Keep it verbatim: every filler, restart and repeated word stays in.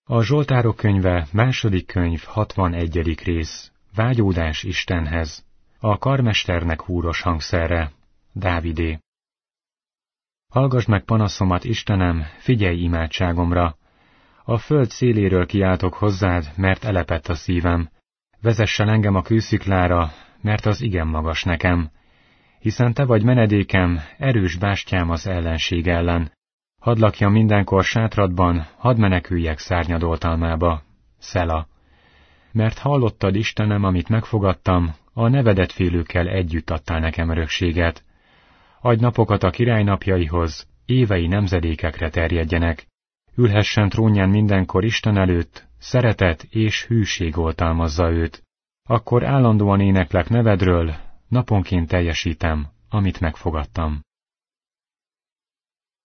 A Zsoltárok könyve, második könyv, hatvanegyedik rész. Vágyódás Istenhez. A karmesternek húros hangszerre. Dávidé. Hallgasd meg panaszomat, Istenem, figyelj imádságomra. A föld széléről kiáltok hozzád, mert elepett a szívem. Vezessen engem a kősziklára, mert az igen magas nekem. Hiszen te vagy menedékem, erős bástyám az ellenség ellen. Hadd lakjam mindenkor sátradban, hadd meneküljek szárnyad oltalmába. Szela. Mert hallottad, Istenem, amit megfogadtam, a nevedet félőkkel együtt adtál nekem örökséget. Adj napokat a király napjaihoz, évei nemzedékekre terjedjenek. Ülhessen trónján mindenkor Isten előtt, szeretet és hűség oltalmazza őt. Akkor állandóan éneklek nevedről, naponként teljesítem, amit megfogadtam.